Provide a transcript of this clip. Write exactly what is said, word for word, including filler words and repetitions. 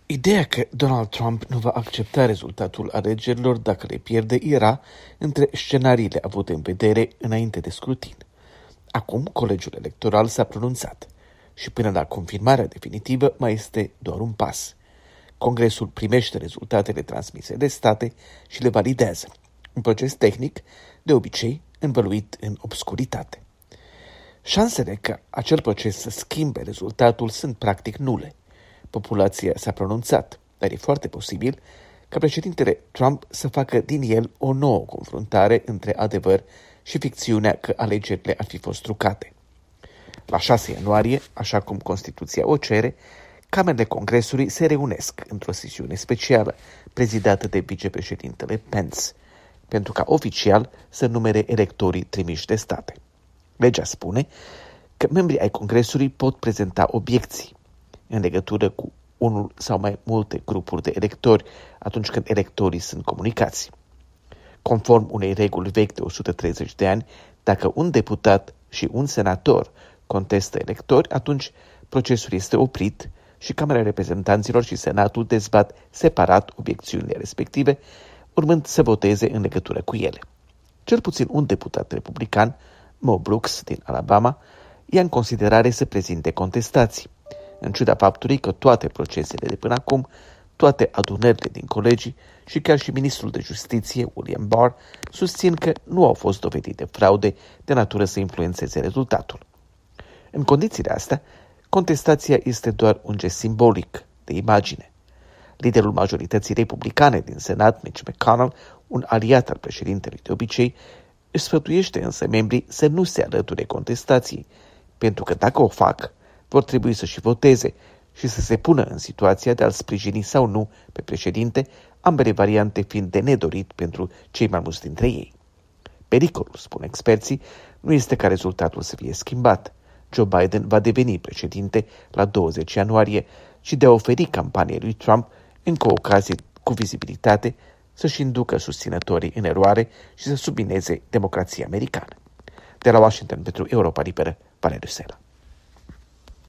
Ideea că Donald Trump nu va accepta rezultatul alegerilor dacă le pierde era între scenariile avute în vedere înainte de scrutin. Acum, colegiul electoral s-a pronunțat și până la confirmarea definitivă mai este doar un pas. Congresul primește rezultatele transmise de state și le validează. Un proces tehnic, de obicei, învăluit în obscuritate. Șansele ca acel proces să schimbe rezultatul sunt practic nule. Populația s-a pronunțat, dar e foarte posibil ca președintele Trump să facă din el o nouă confruntare între adevăr și ficțiunea că alegerile ar fi fost trucate. La șase ianuarie, așa cum Constituția o cere, camerele Congresului se reunesc într-o sesiune specială, prezidată de vicepreședintele Pence, pentru ca oficial să numere electorii trimiși de state. Legea spune că membrii ai Congresului pot prezenta obiecții în legătură cu unul sau mai multe grupuri de electori atunci când electorii sunt comunicați. Conform unei reguli vechi de o sută treizeci de ani, dacă un deputat și un senator contestă electori, atunci procesul este oprit și Camera Reprezentanților și Senatul dezbat separat obiecțiunile respective, urmând să voteze în legătură cu ele. Cel puțin un deputat republican, Mo Brooks din Alabama, ia în considerare să prezinte contestații, în ciuda faptului că toate procesele de până acum, toate adunările din colegii și chiar și ministrul de justiție, William Barr, susțin că nu au fost dovedite fraude de natură să influențeze rezultatul. În condițiile astea, contestația este doar un gest simbolic, de imagine. Liderul majorității republicane din Senat, Mitch McConnell, un aliat al președintelui de obicei, își sfătuiește însă membrii să nu se alăture contestației, pentru că dacă o fac, vor trebui să și voteze și să se pună în situația de a-l sprijini sau nu pe președinte, ambele variante fiind de nedorit pentru cei mai mulți dintre ei. Pericolul, spun experții, nu este ca rezultatul să fie schimbat. Joe Biden va deveni președinte la douăzeci ianuarie și de a oferi campaniei lui Trump încă o ocazie cu vizibilitate să-și inducă susținătorii în eroare și să submineze democrația americană. De la Washington pentru Europa Liberă, Valeriu Sela.